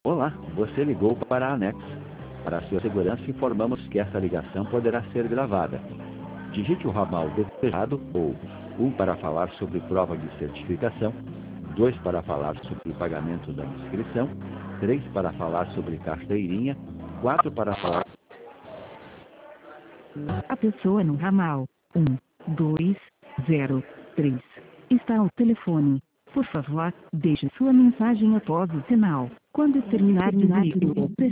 Olá, você ligou para a Anex. Para sua segurança, informamos que essa ligação poderá ser gravada. Digite o ramal desejado ou 1 para falar sobre prova de certificação, 2 para falar sobre o pagamento da inscrição, 3 para falar sobre carteirinha, 4 para falar... A pessoa no ramal 1203 está ao telefone. Por favor, deixe sua mensagem após o sinal. Quando terminar de dizer,